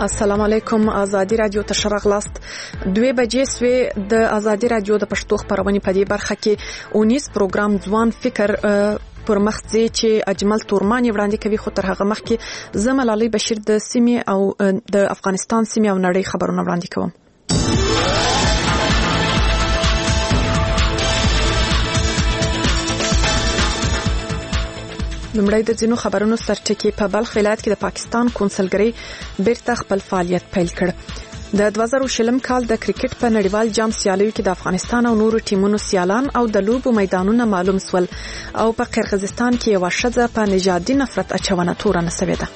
السلام علیکم. آزادي رادیو ته شرغلاست 2 بجې سوې د آزادي رادیو د پښتو خبرونه په دې برخه کې 19 پروګرام ځوان فکر پر مخځي چې اجمل تورمانی وړاندې کوي. خو تر هغه مخکې زملالي بشیر د سیمې او د افغانستان سیمې او نړۍ خبرونه وړاندې کوم. لمړی د ځینو خبرونو سرټکی. په بلخ ولایت کې د پاکستان کونسلګرۍ بیرته خپل فعالیت پیل کړ. د 2020 کال د کرکټ په نړیوال جام سیالیو کې د افغانستان او نورو ټیمونو سیالان او د لوبو میدانونه معلوم سول او په قرغیزستان کې یو شذ په نژادي نفرت اچونه تورنه سوي ده.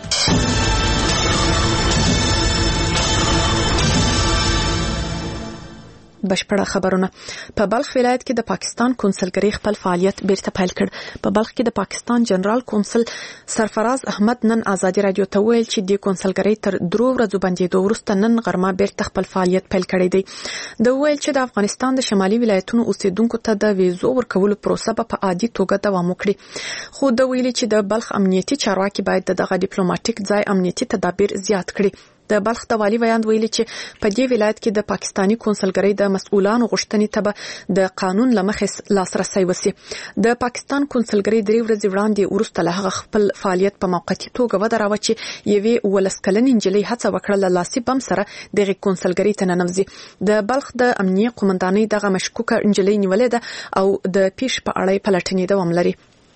بشپړه خبرونه. په بلخ ولایت کې د پاکستان کونسلګرۍ خپل فعالیت بیرته پیل کړ. په بلخ کې د پاکستان جنرال کونسل سرفراز احمد نن آزادي رادیو ته ویل چې د کونسلګرۍ تر 3 ورځې بندیدو وروسته نن غرمه بیرته خپل فعالیت پیل کړی دی. د ویل چې د افغانستان د شمالي ولایتونو اوسیدونکو ته د ویزو ورکولو پروسه په عادي توګه دوام وکړي. خو د ویلي چې د بلخ امنیتي چارواکي باید دغه ډیپلوماټیک ځای امنیتي تدابیر زیات کړي. د بلخ د والی ویاند ویلي چې په دې ولایت کې د پاکستانی کونسلګرۍ د مسؤلانو غوښتنې ته د قانون لمخې لاسرسي وسی. د پاکستان کونسلګرۍ 3 ورځې وړاندې ورسته له هغه خپل فعالیت په موقتی توګه ودراوه چې یوې ولسکلن انجلۍ هڅه وکړه لاسي بم سره د کونسلګرۍ ته ننوځي. د بلخ د امنیه قومندانۍ دغه مشکوکه انجلۍ نیولې ده او د پیښ په اړه پلټنې دوام لري.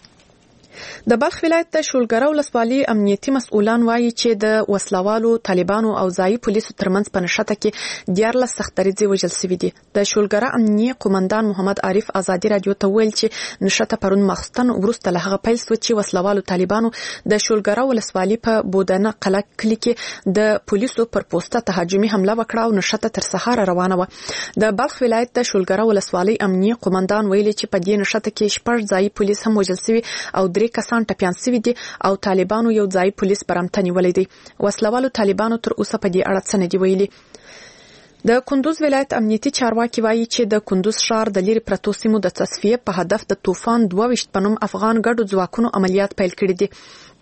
د بلخ ولایت د شولګره ولسوالۍ امنیتي مسؤلان وایي چې د وسلوالو طالبانو او ځایي پولیسو ترمنځ په نښته کې 14 سختریزې وژل شوي دي. د شولګره امنیه قومندان محمد عارف آزادي رادیو ته ویل چې نښته پرون ماخستن ورسته له هغه پیل شو چې وسلوالو طالبانو د شولګره ولسوالۍ په بودانه قلعه کلی کې د پولیسو پر پوسټه تهاجمي حمله وکړه او نښته تر سهار روانه و. د بلخ ولایت د شولګره ولسوالۍ امنیه قومندان ویلي چې په دې نښته کې 6 ځایي پولیس هم وژل شوي او 3 کسان ټپيان شوي دي او طالبانو یو ځای پولیس برمته نیولې دي. وسلوالو طالبانو تر اوسه په دې اړه څه نه دی ویلي. د کندوز ولایت امنیتي چارواکي وایي چې د کندوز ښار د لری پرتو سیمو د تصفیه په هدف د طوفان 22 پنوم افغان ګډو ځواکونو عملیات پیل کړي دي.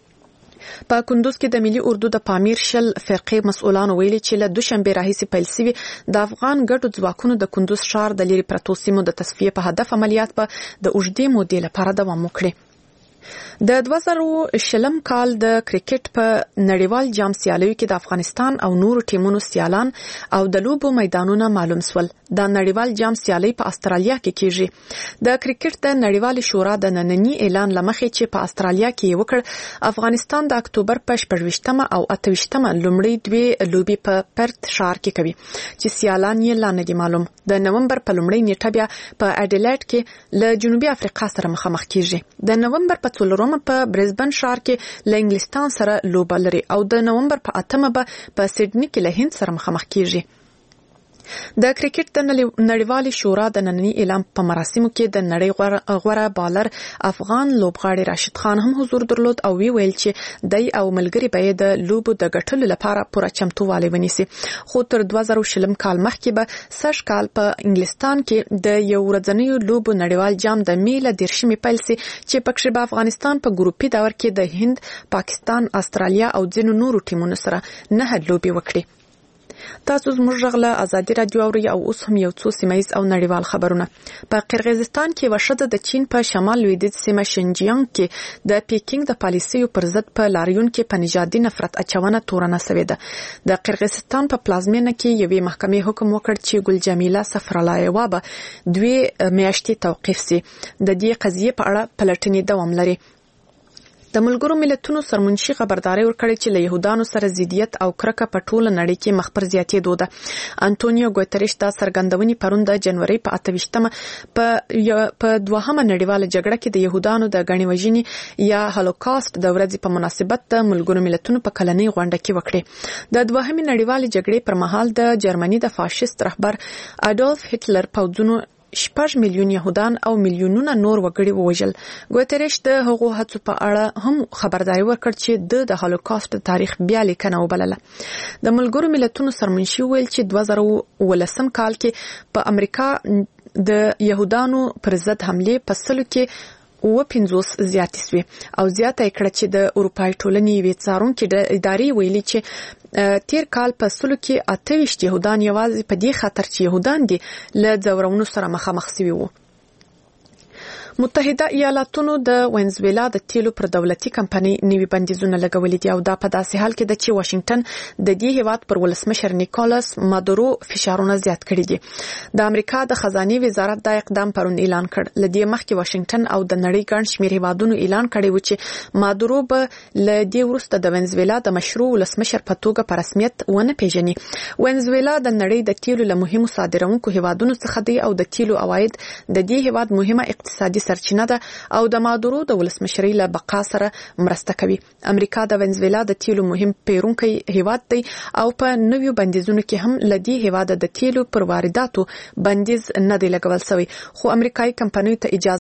په کندوز کې د ملي اردو د پامیر شل فرقې مسؤلانو ویلي چې له دوشنبه راهیسې پیل شوی د افغان ګډو ځواکونو د کندوز ښار د لری پرتو سیمو د تصفیه په هدف عملیات په د اوږدې مودې لپاره دوام وکړي. د 2020 کال د کرکټ په نړیوال جام سیالیو کې د افغانستان او نورو ټیمونو سیالان او د لوبو میدانونه معلوم سول. د نړیوال جام سیالي په استرالیا کې کیږي. د کرکټ د نړیوال شورا د نننی اعلان لمخې چې په استرالیا کې وکړ افغانستان د اکتوبر په 28مه او 28مه لومړی 2 لوبي په پرت ښار کې کوي چې سیالان یې لا نه دي معلوم. د نومبر په لومړی نیټه بیا په اډیلیډ کې له جنوبي افریقا سره مخامخ کیږي. د نومبر په څلورمه په برزبن ښار کې له انګلستان سره لوبه لري او د نومبر په 8مه په سیډني کې له هند سره مخامخ کیږي. د کرکټ د نړیوال شورا د نننی اعلان په مراسمو کې د نړۍ غوره بالر افغان لوبغاړي راشد خان هم حضور درلود او ویل چې دای او ملګری به د لوبو د ګټلو لپاره پوره چمتووالی ونیسي. خو تر 2020 کال مخکې به سږ کال په انګلستان کې د یو ورځنیو لوبو نړیوال جام د میله 10 پیل سي چې پکې به افغانستان په ګروپي دور کې د هند، پاکستان، استرالیا او ځینو نورو ټیمونو سره 9 لوبي وکړي. تاسو زموږ غږ آزادي رادیو اورئ او اوس هم یو څو سیمایز او نړیوال خبرونه. په قرغیزستان کې وشده د چین په شمال لویدیځ سیمه شینجیانګ کې د پیکینګ د پالیسیو پر ضد په لاریون کې په نژادي نفرت اچونه تورنه سوې ده. د قرغیزستان په پلازمینه کې یوې محکمې حکم وکړ چې ګل جمیله صفرالایوا به 2 میاشتې توقیف سي. د دې قضیې په اړه پلټنې دوام لري. د ملګرو ملتونو سرمنشي خبرداري ورکړي چې له يهودانو سره ضدیت او کرکه په ټوله نړۍ کې مخ پر زیاتېدو ده. انټونیو ګوتریش دا څرګندونې پرون د جنوري په 28مه په دوهمه نړیواله جګړه کې د يهودانو د غني وژنې یا هولوکاست د ورځې په مناسبت د ملګرو ملتونو په کلنۍ غونډه کې وکړي. د دوهمه نړیواله جګړې پر مهال د جرمني د فاشیست رهبر اډولف هټلر پوځونو 6 میلیون يهودان او میلیونونه نور وګړي ووژل. ګوتریش د هغو هڅو په اړه هم خبرداري ورکړ چې د هولوکاست تاریخ بیا لیکنه وبلله. د ملګرو ملتونو سرمنشي ویل چې 2019 کال کې په امریکا د يهودانو پر ضد حمله په سلو کې 50 زیاتې شوې او زیاته کړه چې د اروپای ټولنې وی څارونکو د ادارې ویلي چې تیر کال په سلو کې 28 يهودان یوازې په دې خاطر چې يهودان دي له ځورونو سره مخامخ شوي وو. متحده ایالاتونو د وینزویلا د تیلو پر دولتي کمپنۍ نوي بندیزونه لګولې دي او دا په داسې حال کې د چې واشنگټن د دې هیواد پر ولسمشر نیکولاس مادورو فشارونه زیات کړي دي. د امریکا د خزانه وزارت دا اقدام پرون اعلان کړ. لدې مخکې واشنگټن او د نړۍ ګڼ شمېر هیوادونو اعلان کړی و چې مادورو به لدې وروسته د وینزویلا د مشروع ولسمشر په توګه په رسمیت ونه پیژني. وینزویلا د نړۍ د تیلو له مهمو صادرونکو هیوادونو څخه دی او د تیلو عواید د دې هیواد مهمه اقتصادي سرچینه ده او د مادورو د ولسمشرۍ له بقا سره مرسته کوي. امریکا د وینزویلا د تیلو مهم پیرونکی هیواد دی او په نویو بندیزونو کې هم لدی هیواد د تیلو پر وارداتو بندیز نه دی لګول شوی، خو امریکایي کمپنیو ته اجازه